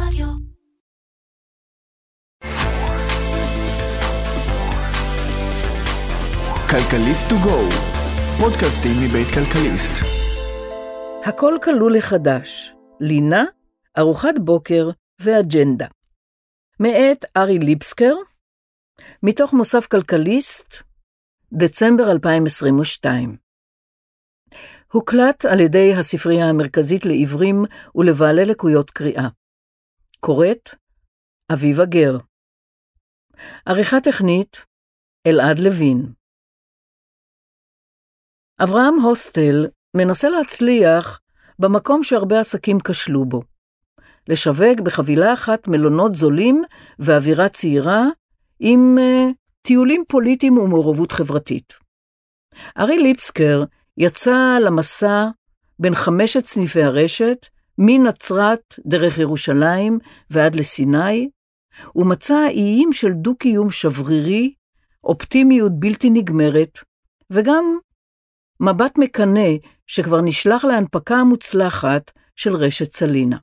רדיו. כלכליסט טו גו, פודקאסטים מבית כלכליסט. הכל כלול לחדש, לינה, ארוחת בוקר ואג'נדה. מאת ארי ליבסקר, מתוך מוסף כלכליסט, דצמבר 2022. הוקלט על ידי הספרייה המרכזית לעיוורים ולבעלי לקויות קריאה. קוראת אביבה גר. עריכה טכנית אלעד לוין. אברהם הוסטל מנסה להצליח במקום שהרבה עסקים כשלו בו. לשווק בחבילה אחת מלונות זולים ואווירה צעירה עם טיולים פוליטיים ומעורבות חברתית. ארי ליבסקר יצא למסע בין 5 סניפי הרשת, מנצרת דרך ירושלים ועד לסיני, ומצא איים של דו-קיום שברירי, אופטימיות בלתי נגמרת, וגם מבט מקנה שכבר נשלח להנפקה המוצלחת של רשת סלינה.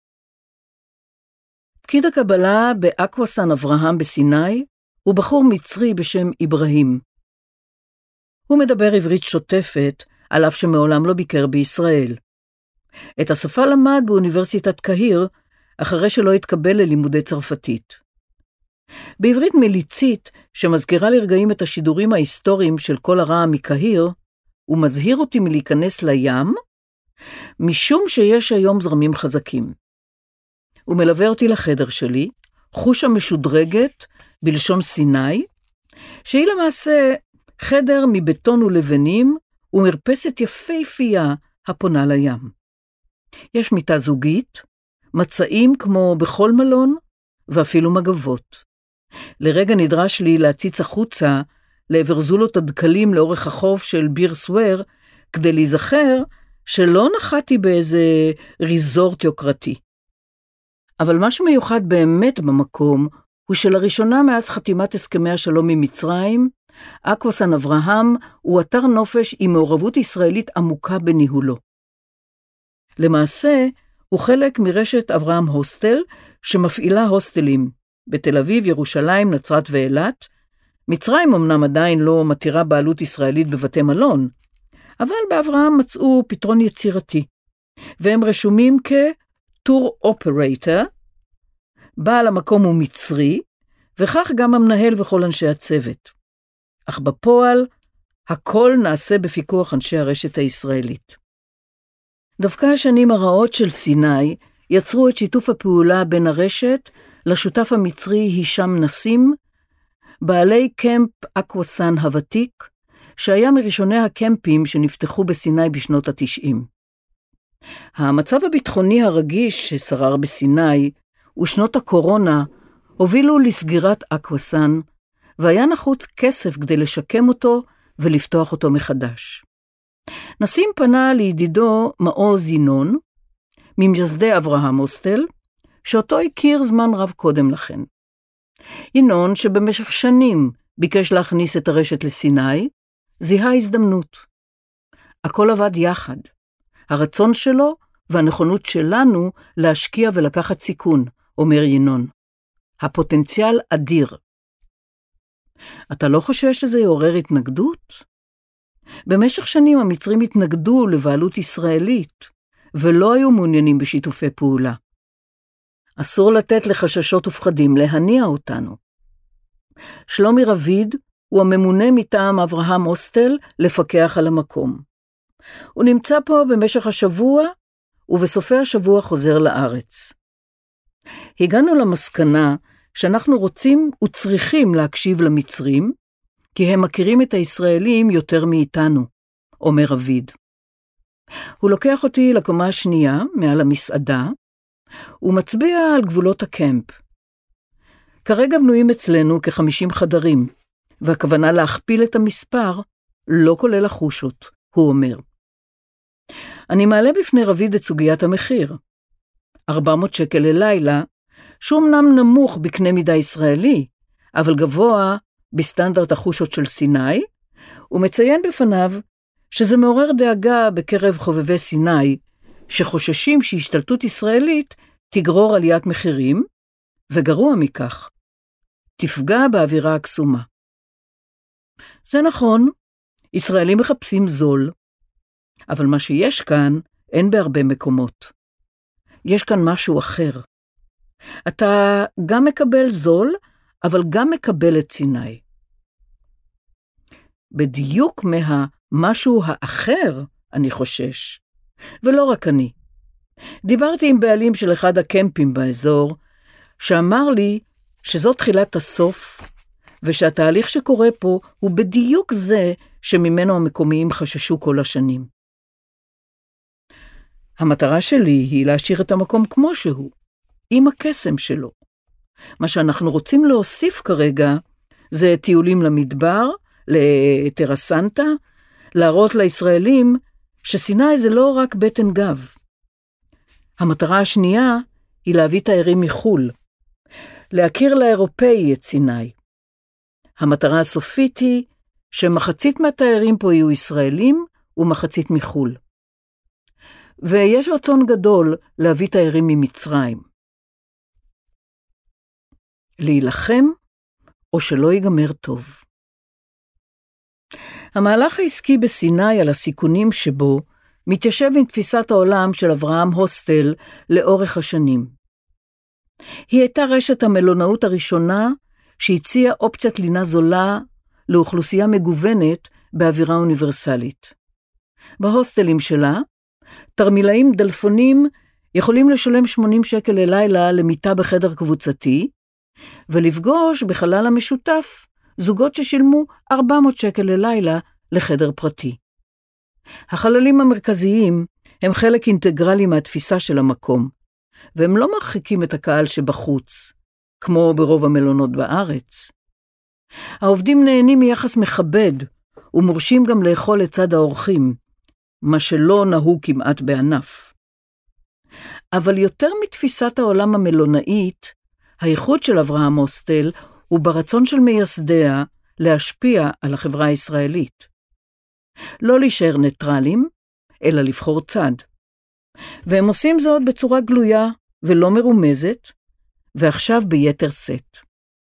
פקיד הקבלה באקווסן אברהם בסיני הוא בחור מצרי בשם אברהים. הוא מדבר עברית שוטפת, על אף שמעולם לא ביקר בישראל. את השפה למד באוניברסיטת קהיר, אחרי שלא התקבל ללימודי צרפתית. בעברית מליצית, שמזכירה לרגעים את השידורים ההיסטוריים של כל הרע מקהיר, הוא מזהיר אותי מלהיכנס לים, משום שיש היום זרמים חזקים. הוא מלווה אותי לחדר שלי, חושה משודרגת בלשון סיני, שהיא למעשה חדר מבטון ולבנים, ומרפסת יפהפייה הפונה לים. יש מיטה זוגית, מצעים כמו בכל מלון, ואפילו מגבות. לרגע נדרש לי להציץ החוצה, לעבר זולות הדקלים לאורך החוף של ביר סוואר, כדי להיזכר שלא נחתי באיזה ריזורט יוקרתי. אבל מה שמיוחד באמת במקום, הוא שלראשונה מאז חתימת הסכמי השלום ממצרים, אקווסן אברהם הוא אתר נופש עם מעורבות ישראלית עמוקה בניהולו. למעשה, הוא חלק מרשת אברהם הוסטל, שמפעילה הוסטלים בתל אביב, ירושלים, נצרת ואילת. מצרים אמנם עדיין לא מתירה בעלות ישראלית בבתי מלון, אבל באברהם מצאו פתרון יצירתי, והם רשומים כטור אופרייטר, בעל המקום הוא מצרי, וכך גם המנהל וכל אנשי הצוות. אך בפועל, הכל נעשה בפיקוח אנשי הרשת הישראלית. דווקא השנים הרעות של סיני יצרו את שיתוף הפעולה בין הרשת לשותף המצרי הישם נסים, בעלי קמפ אקווסן הוותיק, שהיה מראשוני הקמפים שנפתחו בסיני בשנות ה-90. המצב הביטחוני הרגיש ששרר בסיני ושנות הקורונה הובילו לסגירת אקווסן, והיה נחוץ כסף כדי לשקם אותו ולפתוח אותו מחדש. נסים פנה לידידו מעוז ינון, ממייסדי אברהם הוסטל, שאותו הכיר זמן רב קודם לכן. ינון, שבמשך שנים ביקש להכניס את הרשת לסיני, זיהה הזדמנות. הכל עבד יחד. הרצון שלו והנכונות שלנו להשקיע ולקחת סיכון, אומר ינון. הפוטנציאל אדיר. אתה לא חושב שזה יעורר התנגדות? במשך שנים המצרים התנגדו לבעלות ישראלית, ולא היו מעוניינים בשיתופי פעולה. אסור לתת לחששות ופחדים להניע אותנו. שלומי רביד הוא הממונה מטעם אברהם הוסטל לפקח על המקום. הוא נמצא פה במשך השבוע, ובסופי השבוע חוזר לארץ. הגענו למסקנה שאנחנו רוצים וצריכים להקשיב למצרים, כי הם מכירים את הישראלים יותר מאיתנו, אומר רביד. הוא לוקח אותי לקומה השנייה, מעל המסעדה, ומצביע על גבולות הקמפ. כרגע בנויים אצלנו כ-50 חדרים, והכוונה להכפיל את המספר, לא כולל החושות, הוא אומר. אני מעלה בפני רביד את סוגיית המחיר. 400 שקל ללילה, שאומנם נמוך בקנה מידה ישראלי, אבל גבוה בסטנדרט החושות של סיני, ומציין בפניו שזה מעורר דאגה בקרב חובבי סיני, שחוששים שהשתלטות ישראלית תגרור עליית מחירים, וגרוע מכך, תפגע באווירה הקסומה. זה נכון, ישראלים מחפשים זול, אבל מה שיש כאן אין בהרבה מקומות. יש כאן משהו אחר. אתה גם מקבל זול, אבל גם מקבל את סיני. בדיוק מהמשהו האחר אני חושש, ולא רק אני. דיברתי עם בעלים של אחד הקמפים באזור, שאמר לי שזו תחילת הסוף, ושהתהליך שקורה פה הוא בדיוק זה שממנו המקומיים חששו כל השנים. המטרה שלי היא להשאיר את המקום כמו שהוא, עם הקסם שלו. מה שאנחנו רוצים להוסיף כרגע זה טיולים למדבר, לטרסנטה, להראות לישראלים שסיני זה לא רק בטן גב. המטרה השנייה היא להביא תיירים מחול, להכיר לאירופאי את סיני. המטרה הסופית היא שמחצית מהתיירים פה יהיו ישראלים ומחצית מחול. ויש רצון גדול להביא תיירים ממצרים. להילחם או שלא ייגמר טוב. המהלך העסקי בסיני על הסיכונים שבו מתיישב עם תפיסת העולם של אברהם הוסטל לאורך השנים. היא הייתה רשת המלונאות הראשונה שהציעה אופציית לינה זולה לאוכלוסייה מגוונת באווירה אוניברסלית. בהוסטלים שלה, תרמילאים דלפונים יכולים לשלם 80 שקל ללילה למיטה בחדר קבוצתי, ולפגוש בחלל המשותף זוגות ששילמו 400 שקל ללילה לחדר פרטי. החללים המרכזיים הם חלק אינטגרלי מהתפיסה של המקום, והם לא מרחיקים את הקהל שבחוץ, כמו ברוב המלונות בארץ. העובדים נהנים מיחס מכבד, ומורשים גם לאכול לצד האורחים, מה שלא נהוג כמעט בענף. אבל יותר מתפיסת העולם המלונאית, הייחוד של אברהם הוסטל הוא ברצון של מייסדיה להשפיע על החברה הישראלית. לא להישאר ניטרלים, אלא לבחור צד. והם עושים זאת בצורה גלויה ולא מרומזת, ועכשיו ביתר סט.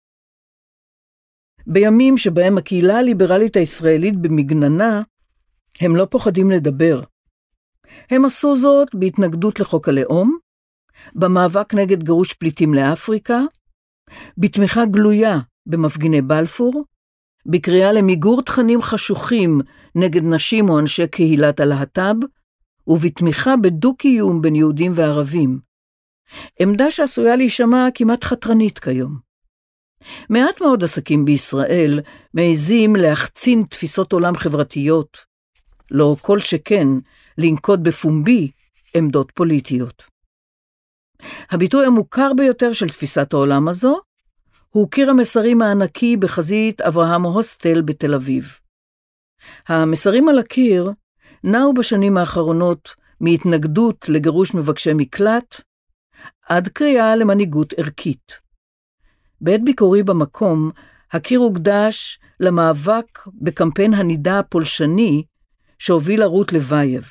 בימים שבהם הקהילה הליברלית הישראלית במגננה, הם לא פוחדים לדבר. הם עשו זאת בהתנגדות לחוק הלאום, במאבק נגד גירוש פליטים לאפריקה, בתמיכה גלויה במפגיני בלפור, בקריאה למיגור תכנים חשוכים נגד נשים או אנשי קהילת הלהט"ב, ובתמיכה בדו-קיום בין יהודים וערבים. עמדה שעשויה להישמע כמעט חתרנית כיום. מעט מאוד עסקים בישראל מעזים להחצין תפיסות עולם חברתיות, לא כל שכן לנקוט בפומבי עמדות פוליטיות. הביטוי המוכר ביותר של תפיסת העולם הזו הוא קיר המסרים הענקי בחזית אברהם הוסטל בתל אביב. המסרים על הקיר נעו בשנים האחרונות מהתנגדות לגירוש מבקשי מקלט עד קריאה למנהיגות ערכית. בעת ביקורי במקום, הקיר הוקדש למאבק בקמפיין הנידה הפולשני שהוביל רות לוייב.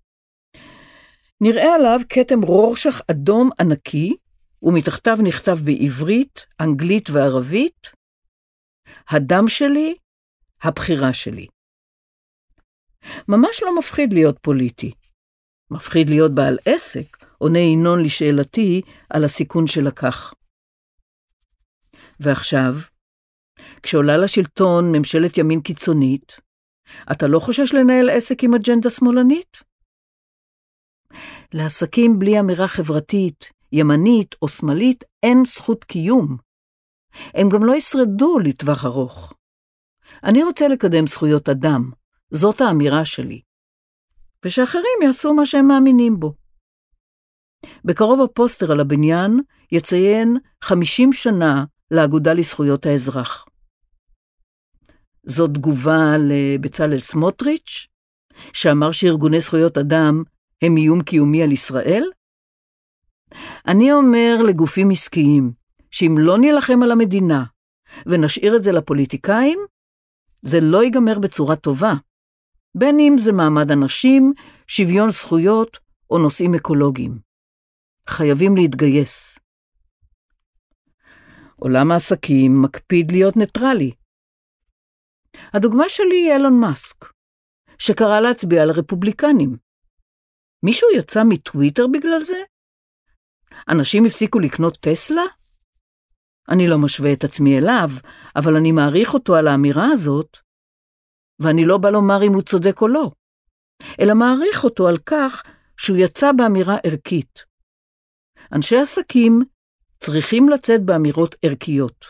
נראה עליו כתם רורשך אדום ענקי, ומתחתיו נכתב בעברית, אנגלית וערבית, הדם שלי, הבחירה שלי. ממש לא מפחיד להיות פוליטי. מפחיד להיות בעל עסק, עונה ינון לשאלתי על הסיכון שלקח. ועכשיו, כשעולה לשלטון ממשלת ימין קיצונית, אתה לא חושש לנהל עסק עם אג'נדה שמאלנית? לעסקים בלי אמירה חברתית, ימנית או שמאלית אין זכות קיום. הם גם לא ישרדו לטווח ארוך. אני רוצה לקדם זכויות אדם, זאת האמירה שלי. ושאחרים יעשו מה שהם מאמינים בו. בקרוב הפוסטר על הבניין יציין 50 שנה לאגודה לזכויות האזרח. זו תגובה לבצלאל סמוטריץ', שאמר שארגוני זכויות אדם הם איום קיומי על ישראל? אני אומר לגופים עסקיים, שאם לא נלחם על המדינה ונשאיר את זה לפוליטיקאים, זה לא ייגמר בצורה טובה. בין אם זה מעמד אנשים, שוויון זכויות או נושאים אקולוגיים. חייבים להתגייס. עולם העסקים מקפיד להיות ניטרלי. הדוגמה שלי היא אילון מאסק, שקרא להצביע על הרפובליקנים. מישהו יצא מטוויטר בגלל זה? אנשים הפסיקו לקנות טסלה? אני לא משווה את עצמי אליו, אבל אני מעריך אותו על האמירה הזאת, ואני לא בא לומר אם הוא צודק או לא, אלא מעריך אותו על כך שהוא יצא באמירה ערכית. אנשי עסקים צריכים לצאת באמירות ערכיות.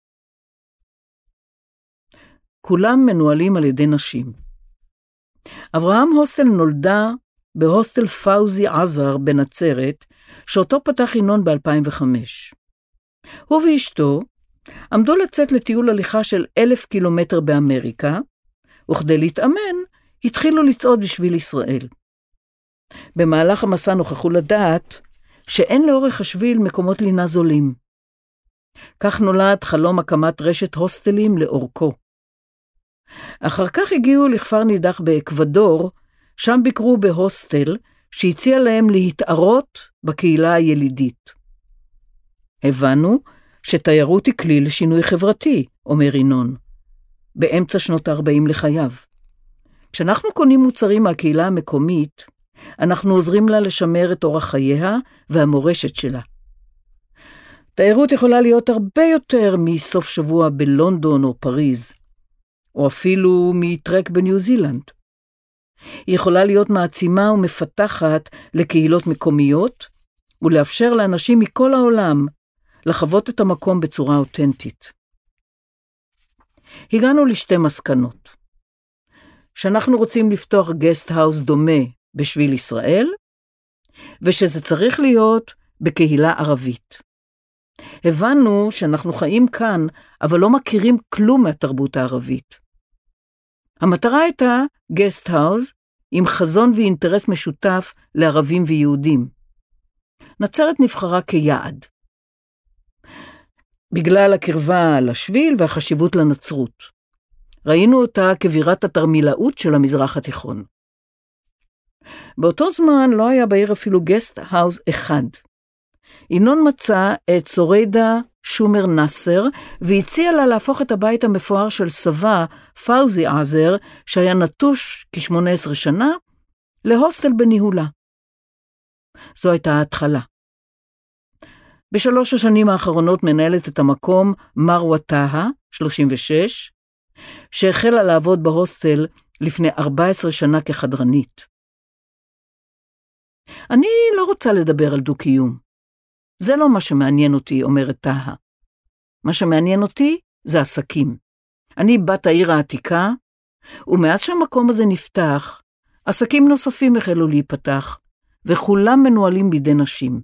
כולם מנוהלים על ידי נשים. אברהם הוסטל נולדה בהוסטל פאוזי עזר בנצרת, שאותו פתח ינון ב-2005. הוא ואשתו עמדו לצאת לטיול הליכה של 1,000 קילומטר באמריקה, וכדי להתאמן התחילו לצעוד בשביל ישראל. במהלך המסע נוכחו לדעת שאין לאורך השביל מקומות לינה זולים. כך נולד חלום הקמת רשת הוסטלים לאורכו. אחר כך הגיעו לכפר נידח באקוודור, שם ביקרו בהוסטל שהציע להם להתערות בקהילה הילידית. הבנו שתיירות היא כלי לשינוי חברתי, אומר ינון, באמצע שנות ה-40 לחייו. כשאנחנו קונים מוצרים מהקהילה המקומית, אנחנו עוזרים לה לשמר את אורח חייה והמורשת שלה. תיירות יכולה להיות הרבה יותר מסוף שבוע בלונדון או פריז, או אפילו מטרק בניו זילנד. היא יכולה להיות מעצימה ומפתחת לקהילות מקומיות, ולאפשר לאנשים מכל העולם לחוות את המקום בצורה אותנטית. הגענו לשתי מסקנות. שאנחנו רוצים לפתוח גסט האוס דומה בשביל ישראל, ושזה צריך להיות בקהילה ערבית. הבנו שאנחנו חיים כאן, אבל לא מכירים כלום מהתרבות הערבית. המטרה הייתה גסט האוס עם חזון ואינטרס משותף לערבים ויהודים. נצרת נבחרה כיעד. בגלל הקרבה לשביל והחשיבות לנצרות. ראינו אותה כבירת התרמילאות של המזרח התיכון. באותו זמן לא היה בעיר אפילו גסט האוס אחד. ינון מצא את סוריידה שומר נסר, והציע לה להפוך את הבית המפואר של סבה, פאוזי עזר, שהיה נטוש כ-18 שנה, להוסטל בניהולה. זו הייתה ההתחלה. בשלוש השנים האחרונות מנהלת את המקום מרווה טאהא, 36, שהחלה לעבוד בהוסטל לפני 14 שנה כחדרנית. אני לא רוצה לדבר על דו-קיום. זה לא מה שמעניין אותי, אומרת טאהא. מה שמעניין אותי זה עסקים. אני בת העיר העתיקה, ומאז שהמקום הזה נפתח, עסקים נוספים החלו להיפתח, וכולם מנוהלים בידי נשים.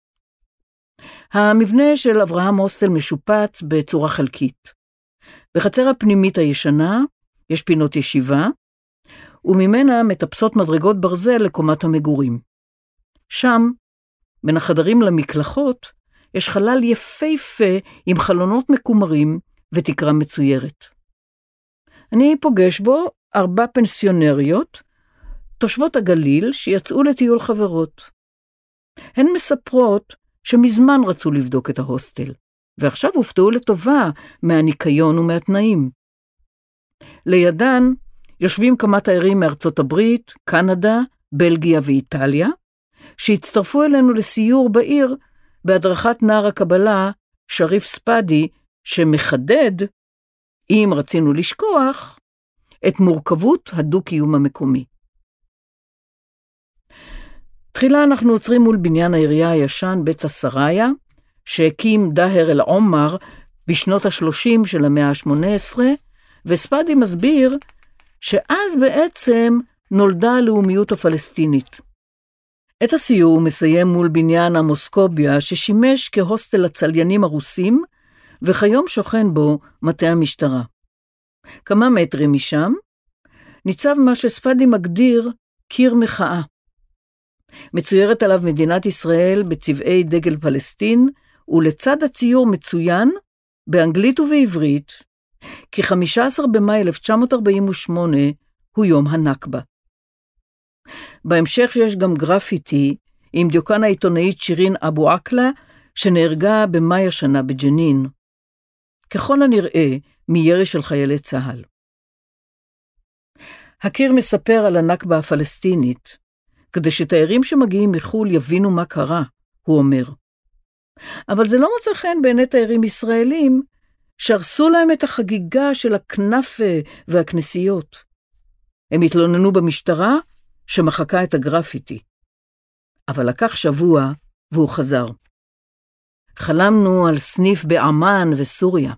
המבנה של אברהם הוסטל משופץ בצורה חלקית. בחצר הפנימית הישנה יש פינות ישיבה, וממנה מטפסות מדרגות ברזל לקומת המגורים. שם, בין החדרים למקלחות, יש חלל יפהפה עם חלונות מקומרים ותקרה מצוירת. אני פוגש בו 4 פנסיונריות, תושבות הגליל שיצאו לטיול חברות. הן מספרות שמזמן רצו לבדוק את ההוסטל, ועכשיו הופתעו לטובה מהניקיון ומהתנאים. לידן יושבים כמה תיירים מארצות הברית, קנדה, בלגיה ואיטליה, שהצטרפו אלינו לסיור בעיר בהדרכת נער הקבלה שריף ספדי, שמחדד, אם רצינו לשכוח, את מורכבות הדו-קיום המקומי. תחילה אנחנו עוצרים מול בניין העירייה הישן בית הסריה, שהקים דהר אל עומר בשנות ה-30 של המאה ה-18, וספדי מסביר שאז בעצם נולדה הלאומיות הפלסטינית. את הסיור הוא מסיים מול בניין המוסקוביה, ששימש כהוסטל הצליינים הרוסים, וכיום שוכן בו מטה המשטרה. כמה מטרים משם ניצב מה שספדי מגדיר קיר מחאה. מצוירת עליו מדינת ישראל בצבעי דגל פלסטין, ולצד הציור מצוין, באנגלית ובעברית, כי 15 במאי 1948 הוא יום הנכבה. בהמשך יש גם גרפיטי עם דיוקן העיתונאית שירין אבו עקלה, שנהרגה במאי השנה בג'נין. ככל הנראה, מירי של חיילי צה"ל. הקיר מספר על הנכבה הפלסטינית, כדי שתיירים שמגיעים מחול יבינו מה קרה, הוא אומר. אבל זה לא מצא חן בעיני תיירים ישראלים, שהרסו להם את החגיגה של הכנפה והכנסיות. הם התלוננו במשטרה שמחקה את הגרפיטי. אבל לקח שבוע והוא חזר. חלמנו על סניף באמן וסוריה.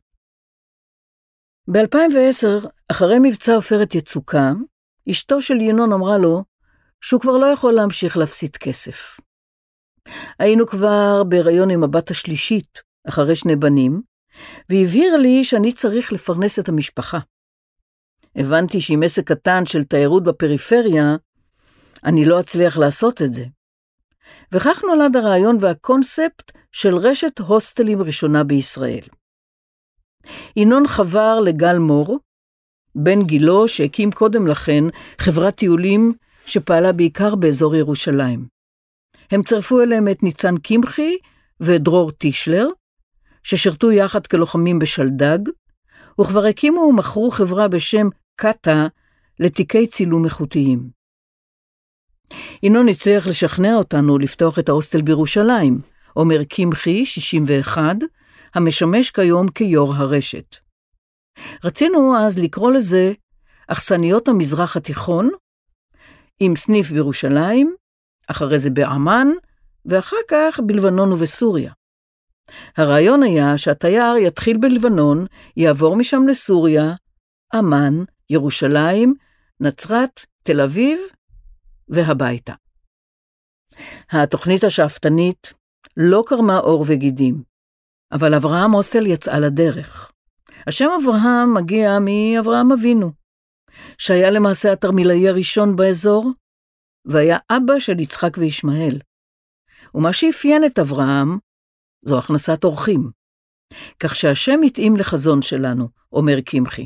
ב-2010, אחרי מבצע עופרת יצוקה, אשתו של ינון אמרה לו שהוא כבר לא יכול להמשיך להפסיד כסף. היינו כבר בהיריון עם הבת השלישית, אחרי 2 בנים, והבהיר לי שאני צריך לפרנס את המשפחה. הבנתי שעם עסק קטן של תיירות בפריפריה, אני לא אצליח לעשות את זה. וכך נולד הרעיון והקונספט של רשת הוסטלים ראשונה בישראל. ינון חבר לגל מור, בן גילו שהקים קודם לכן חברת טיולים שפעלה בעיקר באזור ירושלים. הם צרפו אליהם את ניצן קמחי ודרור טישלר, ששרתו יחד כלוחמים בשלדג, וכבר הקימו ומכרו חברה בשם קטה לתיקי צילום איכותיים. ינון הצליח לשכנע אותנו לפתוח את ההוסטל בירושלים, אומר קמחי, 61, המשמש כיום כיור הרשת. רצינו אז לקרוא לזה אכסניות המזרח התיכון, עם סניף בירושלים, אחרי זה באמן, ואחר כך בלבנון ובסוריה. הרעיון היה שהתייר יתחיל בלבנון, יעבור משם לסוריה, אמן, ירושלים, נצרת, תל אביב והביתה. התוכנית השאפתנית לא קרמה אור וגידים, אבל אברהם הוסטל יצאה לדרך. השם אברהם מגיע מאברהם אבינו, שהיה למעשה התרמילאי הראשון באזור, והיה אבא של יצחק וישמעאל. ומה שאפיין את אברהם, זו הכנסת אורחים. כך שהשם מתאים לחזון שלנו, אומר קמחי.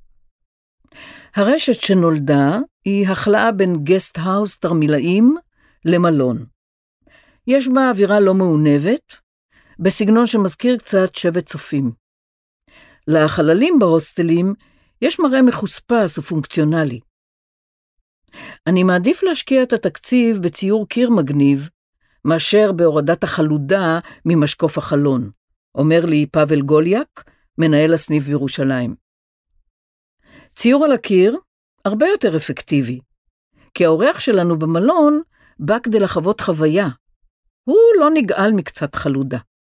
הרשת שנולדה היא החלאה בין גסט-האוס תרמילאים למלון. יש בה אווירה לא מעונבת, בסגנון שמזכיר קצת שבט צופים. לחללים בהוסטלים יש מראה מחוספס ופונקציונלי. אני מעדיף להשקיע את התקציב בציור קיר מגניב, מאשר בהורדת החלודה ממשקוף החלון, אומר לי פאבל גוליאק, מנהל הסניף בירושלים. ציור על הקיר הרבה יותר אפקטיבי, כי האורח שלנו במלון בא כדי לחוות חוויה. הוא לא נגעל מקצת חלודה.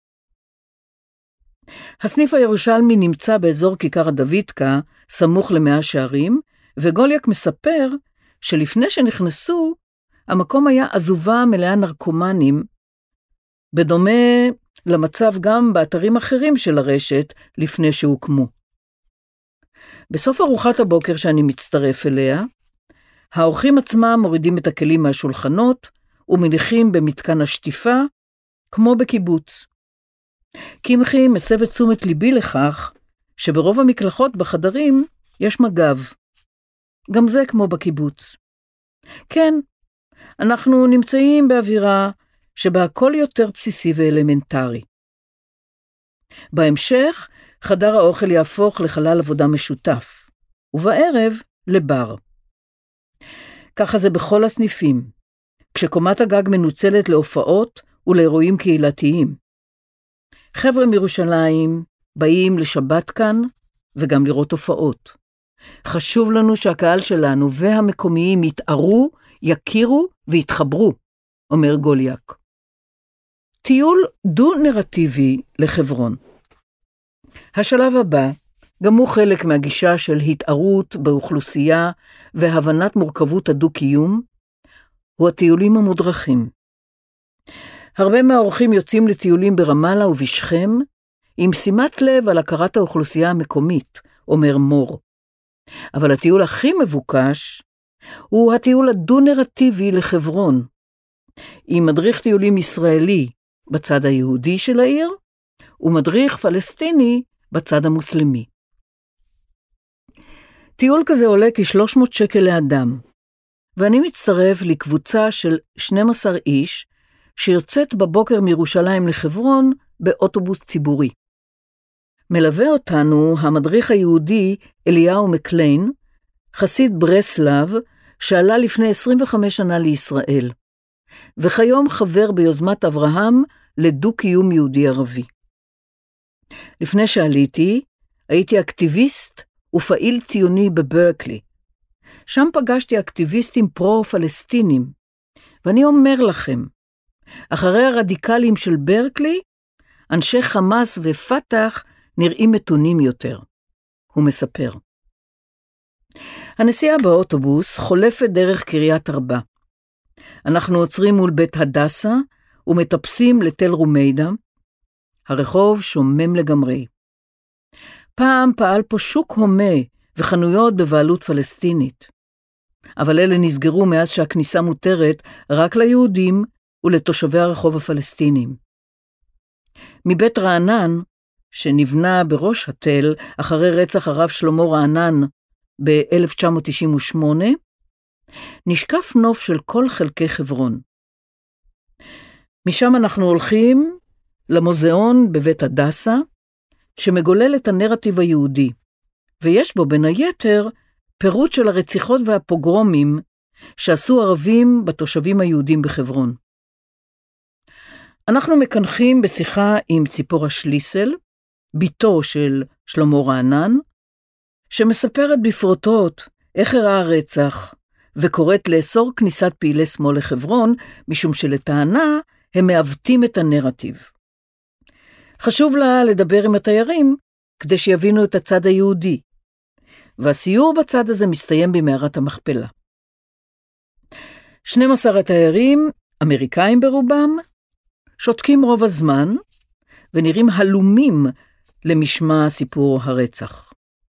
הסניף הירושלמי נמצא באזור כיכר הדוידקה, סמוך למאה שערים, וגוליאק מספר שלפני שנכנסו, המקום היה עזובה מלאה נרקומנים, בדומה למצב גם באתרים אחרים של הרשת לפני שהוקמו. בסוף ארוחת הבוקר שאני מצטרף אליה, האורחים עצמם מורידים את הכלים מהשולחנות ומניחים במתקן השטיפה, כמו בקיבוץ. קמחי מסב את תשומת ליבי לכך שברוב המקלחות בחדרים יש מגב. גם זה כמו בקיבוץ. כן, אנחנו נמצאים באווירה שבה הכל יותר בסיסי ואלמנטרי. בהמשך, חדר האוכל יהפוך לחלל עבודה משותף, ובערב לבר. ככה זה בכל הסניפים, כשקומת הגג מנוצלת להופעות ולאירועים קהילתיים. חבר'ה מירושלים באים לשבת כאן וגם לראות הופעות. חשוב לנו שהקהל שלנו והמקומיים יתארו, יכירו ויתחברו, אומר גוליאק. טיול דו-נרטיבי לחברון. השלב הבא, גם הוא חלק מהגישה של התארות באוכלוסייה והבנת מורכבות הדו-קיום, הוא הטיולים המודרכים. הרבה מהאורחים יוצאים לטיולים ברמאללה ובשכם, עם שימת לב על הכרת האוכלוסייה המקומית, אומר מור. אבל הטיול הכי מבוקש הוא הטיול הדו-נרטיבי לחברון, עם מדריך טיולים ישראלי בצד היהודי של העיר, ומדריך פלסטיני בצד המוסלמי. טיול כזה עולה כ-300 שקל לאדם, ואני מצטרף לקבוצה של 12 איש שיוצאת בבוקר מירושלים לחברון באוטובוס ציבורי. מלווה אותנו המדריך היהודי אליהו מקליין, חסיד ברסלב, שעלה לפני 25 שנה לישראל, וכיום חבר ביוזמת אברהם לדו-קיום יהודי-ערבי. לפני שעליתי, הייתי אקטיביסט ופעיל ציוני בברקלי. שם פגשתי אקטיביסטים פרו-פלסטינים, ואני אומר לכם, אחרי הרדיקלים של ברקלי, אנשי חמאס ופתח נראים מתונים יותר. הוא מספר. הנסיעה באוטובוס חולפת דרך קריית ארבע. אנחנו עוצרים מול בית הדסה ומטפסים לתל רומיידה. הרחוב שומם לגמרי. פעם פעל פה שוק הומה וחנויות בבעלות פלסטינית. אבל אלה נסגרו מאז שהכניסה מותרת רק ליהודים ולתושבי הרחוב הפלסטינים. מבית רענן, שנבנה בראש התל אחרי רצח הרב שלמה רענן ב-1998, נשקף נוף של כל חלקי חברון. משם אנחנו הולכים למוזיאון בבית הדסה, שמגולל את הנרטיב היהודי, ויש בו בין היתר פירוט של הרציחות והפוגרומים שעשו ערבים בתושבים היהודים בחברון. אנחנו מקנחים בשיחה עם ציפורה שליסל, ביתו של שלמה רענן, שמספרת בפרוטות איך הראה הרצח, וקוראת לאסור כניסת פעילי שמאל לחברון, משום שלטענה הם מעוותים את הנרטיב. חשוב לה לדבר עם התיירים, כדי שיבינו את הצד היהודי, והסיור בצד הזה מסתיים במערת המכפלה. 12 התיירים, אמריקאים ברובם, שותקים רוב הזמן, ונראים הלומים למשמע סיפור הרצח.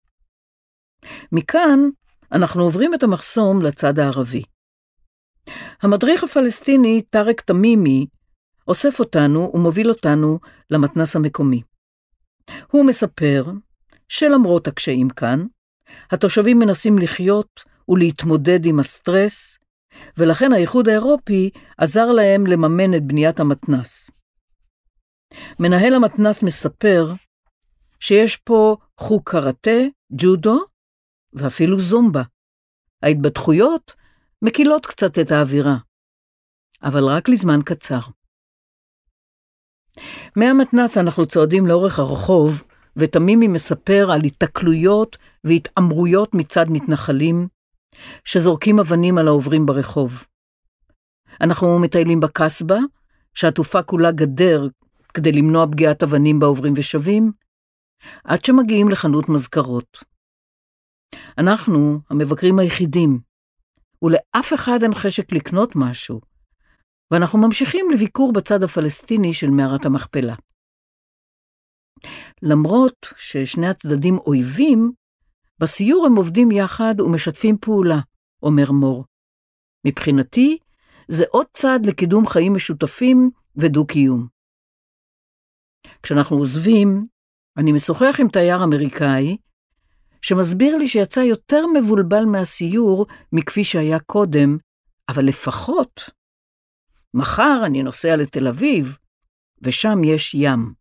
מכאן אנחנו עוברים את המחסום לצד הערבי. המדריך הפלסטיני טארק תמימי אוסף אותנו ומוביל אותנו למתנ"ס המקומי. הוא מספר שלמרות הקשיים כאן, התושבים מנסים לחיות ולהתמודד עם הסטרס, ולכן האיחוד האירופי עזר להם לממן את בניית המתנ"ס. מנהל המתנ"ס מספר שיש פה חוג קראטה, ג'ודו ואפילו זומבה. ההתבדחויות מקילות קצת את האווירה, אבל רק לזמן קצר. מהמתנ"ס אנחנו צועדים לאורך הרחוב, ותמימי מספר על התקלויות והתאמרויות מצד מתנחלים, שזורקים אבנים על העוברים ברחוב. אנחנו מטיילים בקסבה, שעטופה כולה גדר כדי למנוע פגיעת אבנים בעוברים ושבים, עד שמגיעים לחנות מזכרות. אנחנו המבקרים היחידים, ולאף אחד אין חשק לקנות משהו, ואנחנו ממשיכים לביקור בצד הפלסטיני של מערת המכפלה. למרות ששני הצדדים אויבים, בסיור הם עובדים יחד ומשתפים פעולה, אומר מור. מבחינתי, זה עוד צעד לקידום חיים משותפים ודו-קיום. כשאנחנו עוזבים, אני משוחח עם תייר אמריקאי, שמסביר לי שיצא יותר מבולבל מהסיור מכפי שהיה קודם, אבל לפחות, מחר אני נוסע לתל אביב, ושם יש ים.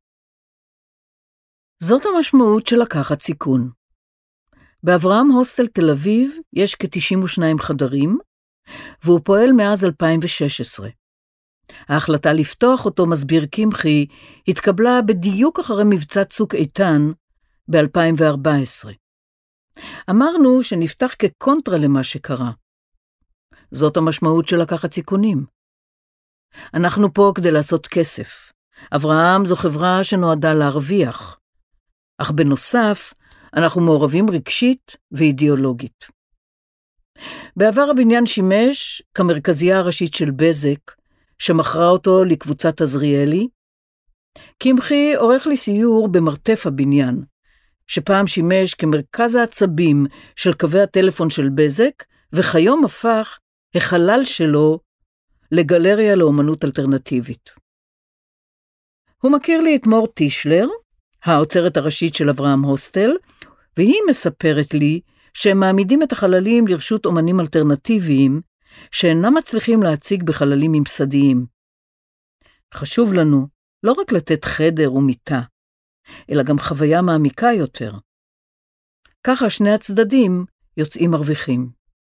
זאת המשמעות של לקחת סיכון. באברהם הוסטל תל אביב יש כ-92 חדרים, והוא פועל מאז 2016. ההחלטה לפתוח אותו, מסביר קמחי, התקבלה בדיוק אחרי מבצע צוק איתן ב-2014. אמרנו שנפתח כקונטרה למה שקרה. זאת המשמעות של לקחת סיכונים. אנחנו פה כדי לעשות כסף. אברהם זו חברה שנועדה להרוויח. אך בנוסף, אנחנו מעורבים רגשית ואידיאולוגית. בעבר הבניין שימש כמרכזייה הראשית של בזק, שמכרה אותו לקבוצת עזריאלי. קמחי עורך לי סיור במרתף הבניין, שפעם שימש כמרכז העצבים של קווי הטלפון של בזק, וכיום הפך החלל שלו לגלריה לאומנות אלטרנטיבית. הוא מכיר לי את מור טישלר, האוצרת הראשית של אברהם הוסטל, והיא מספרת לי שהם מעמידים את החללים לרשות אומנים אלטרנטיביים, שאינם מצליחים להציג בחללים ממסדיים. חשוב לנו לא רק לתת חדר ומיטה, אלא גם חוויה מעמיקה יותר. ככה שני הצדדים יוצאים מרוויחים.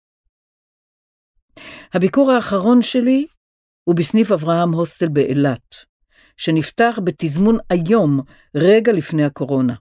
הביקור האחרון שלי הוא בסניף אברהם הוסטל באילת, שנפתח בתזמון היום רגע לפני הקורונה.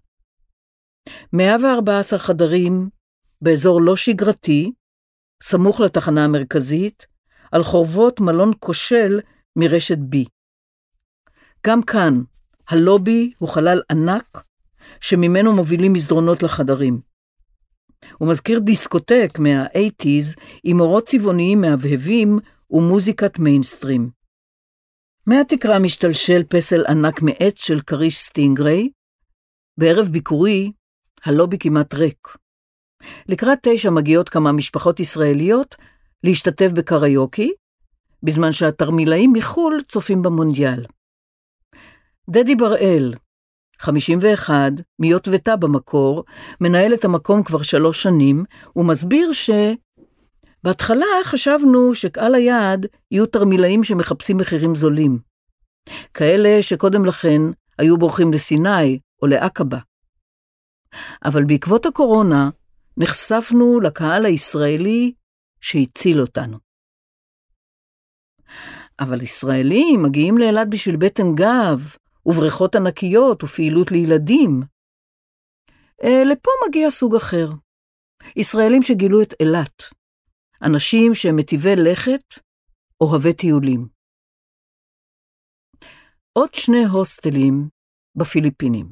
114 חדרים באזור לא שגרתי, סמוך לתחנה המרכזית, על חורבות מלון כושל מרשת בי. גם כאן, הלובי הוא חלל ענק, שממנו מובילים מסדרונות לחדרים. הוא מזכיר דיסקוטק מה-80s עם אורות צבעוניים מהבהבים ומוזיקת מיינסטרים. מהתקרה משתלשל פסל ענק מעץ של קריש סטינגריי. בערב ביקורי, הלובי כמעט ריק. לקראת 9 מגיעות כמה משפחות ישראליות להשתתף בקריוקי, בזמן שהתרמילאים מחול צופים במונדיאל. דדי בראל, 51, מיוטבתה במקור, מנהל את המקום כבר 3 שנים, ומסביר בהתחלה חשבנו שקהל היעד יהיו תרמילאים שמחפשים מחירים זולים. כאלה שקודם לכן היו בורחים לסיני או לעקבה. אבל בעקבות הקורונה נחשפנו לקהל הישראלי שהציל אותנו. אבל ישראלים מגיעים לאילת בשביל בטן גב, ובריכות ענקיות ופעילות לילדים. לפה מגיע סוג אחר. ישראלים שגילו את אילת. אנשים שהם מטיבי לכת, אוהבי טיולים. עוד 2 הוסטלים בפיליפינים.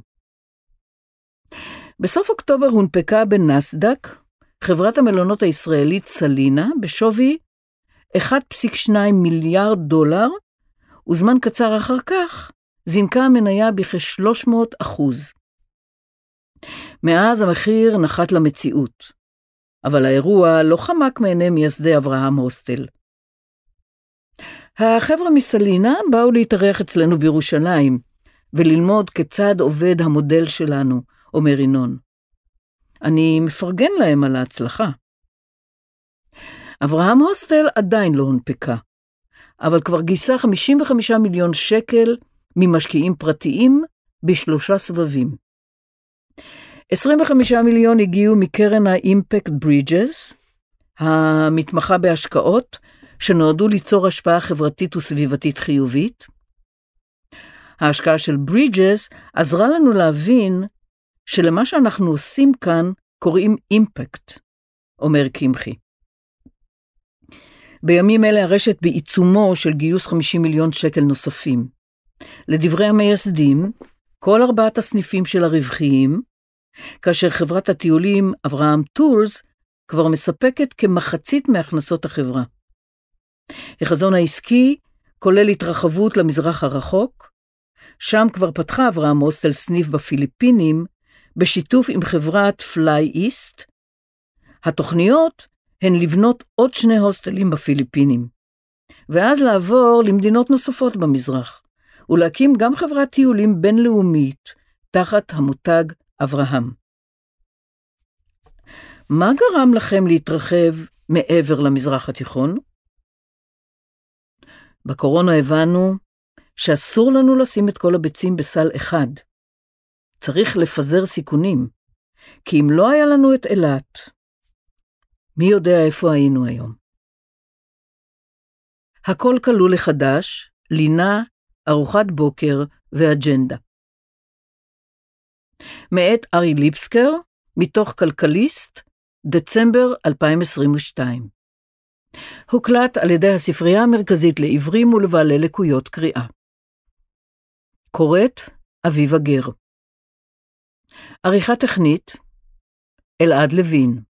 בסוף אוקטובר הונפקה בנסדק חברת המלונות הישראלית סלינה בשווי $1.2 מיליארד, וזמן קצר אחר כך זינקה המניה בכ-300%. מאז המחיר נחת למציאות, אבל האירוע לא חמק מעיני מייסדי אברהם הוסטל. החבר'ה מסלינה באו להתארח אצלנו בירושלים, וללמוד כיצד עובד המודל שלנו, אומר ינון. אני מפרגן להם על ההצלחה. אברהם הוסטל עדיין לא הונפקה, אבל כבר גייסה 55 מיליון שקל ממשקיעים פרטיים ב3 סבבים. 25 מיליון הגיעו מקרן ה-Impact Bridges, המתמחה בהשקעות, שנועדו ליצור השפעה חברתית וסביבתית חיובית. ההשקעה של Bridges עזרה לנו להבין שלמה שאנחנו עושים כאן קוראים אימפקט, אומר קמחי. בימים אלה הרשת בעיצומו של גיוס 50 מיליון שקל נוספים. לדברי המייסדים, כל 4 הסניפים של הרווחיים, כאשר חברת הטיולים אברהם טורס כבר מספקת כמחצית מהכנסות החברה. החזון העסקי כולל התרחבות למזרח הרחוק, שם כבר פתחה אברהם הוסטל סניף בפיליפינים, בשיתוף עם חברת פליי איסט. התוכניות הן לבנות עוד 2 הוסטלים בפיליפינים, ואז לעבור למדינות נוספות במזרח, ולהקים גם חברת טיולים בינלאומית תחת המותג אברהם. מה גרם לכם להתרחב מעבר למזרח התיכון? בקורונה הבנו שאסור לנו לשים את כל הביצים בסל אחד. צריך לפזר סיכונים, כי אם לא היה לנו את אילת, מי יודע איפה היינו היום? הכל כלול לחדש, לינה, ארוחת בוקר ואג'נדה. מאת ארי ליבסקר, מתוך כלכליסט, דצמבר 2022. הוקלט על ידי הספרייה המרכזית לעברים ולבעלי לקויות קריאה. קוראת אביבה גר. עריכה טכנית, אלעד לוין.